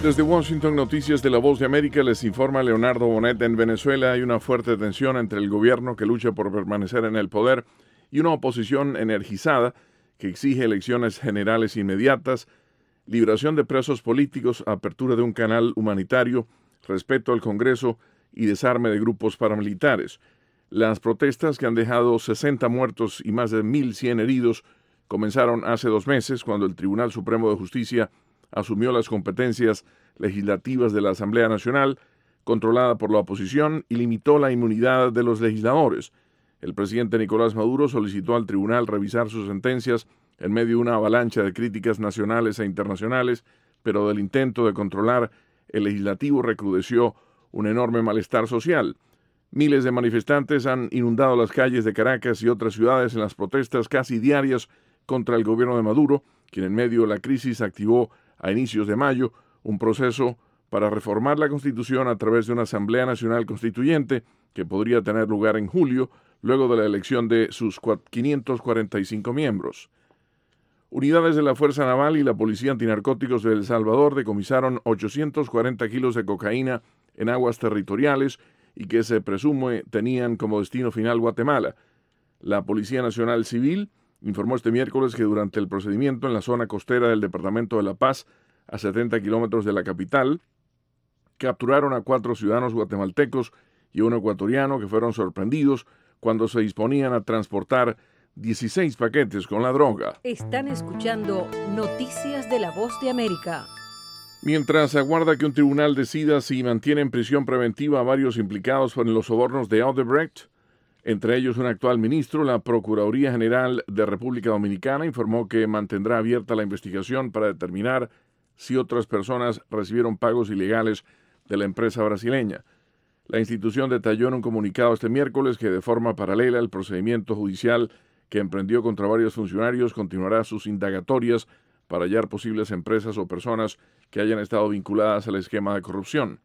Desde Washington, Noticias de la Voz de América, les informa Leonardo Bonet. En Venezuela hay una fuerte tensión entre el gobierno que lucha por permanecer en el poder y una oposición energizada que exige elecciones generales inmediatas, liberación de presos políticos, apertura de un canal humanitario, respeto al Congreso y desarme de grupos paramilitares. Las protestas, que han dejado 60 muertos y más de 1.100 heridos, comenzaron hace 2 meses, cuando el Tribunal Supremo de Justicia asumió las competencias legislativas de la Asamblea Nacional, controlada por la oposición, y limitó la inmunidad de los legisladores. El presidente Nicolás Maduro solicitó al tribunal revisar sus sentencias en medio de una avalancha de críticas nacionales e internacionales, pero del intento de controlar el legislativo recrudeció un enorme malestar social. Miles de manifestantes han inundado las calles de Caracas y otras ciudades en las protestas casi diarias contra el gobierno de Maduro, quien en medio de la crisis activó a inicios de mayo un proceso para reformar la Constitución a través de una Asamblea Nacional Constituyente que podría tener lugar en julio, luego de la elección de sus 545 miembros. Unidades de la Fuerza Naval y la Policía Antinarcóticos de El Salvador decomisaron 840 kilos de cocaína en aguas territoriales y que se presume tenían como destino final Guatemala. La Policía Nacional Civil informó este miércoles que durante el procedimiento en la zona costera del departamento de La Paz, a 70 kilómetros de la capital, capturaron a 4 ciudadanos guatemaltecos y un ecuatoriano que fueron sorprendidos cuando se disponían a transportar 16 paquetes con la droga. Están escuchando Noticias de la Voz de América. Mientras aguarda que un tribunal decida si mantiene en prisión preventiva a varios implicados en los sobornos de Odebrecht, entre ellos un actual ministro, la Procuraduría General de República Dominicana informó que mantendrá abierta la investigación para determinar si otras personas recibieron pagos ilegales de la empresa brasileña. La institución detalló en un comunicado este miércoles que de forma paralela al procedimiento judicial que emprendió contra varios funcionarios continuará sus indagatorias para hallar posibles empresas o personas que hayan estado vinculadas al esquema de corrupción.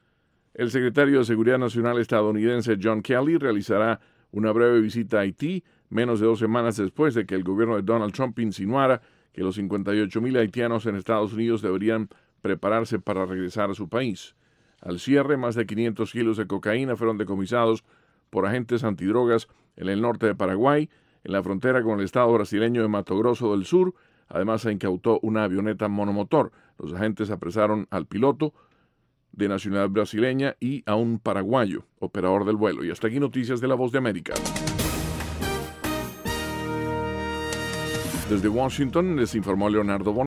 El secretario de Seguridad Nacional estadounidense John Kelly realizará una breve visita a Haití menos de 2 semanas después de que el gobierno de Donald Trump insinuara que los 58,000 haitianos en Estados Unidos deberían prepararse para regresar a su país. Al cierre, más de 500 kilos de cocaína fueron decomisados por agentes antidrogas en el norte de Paraguay, en la frontera con el estado brasileño de Mato Grosso del Sur. Además, se incautó una avioneta monomotor. Los agentes apresaron al piloto, de nacionalidad brasileña, y a un paraguayo, operador del vuelo. Y hasta aquí Noticias de la Voz de América. Desde Washington les informó Leonardo Bonet.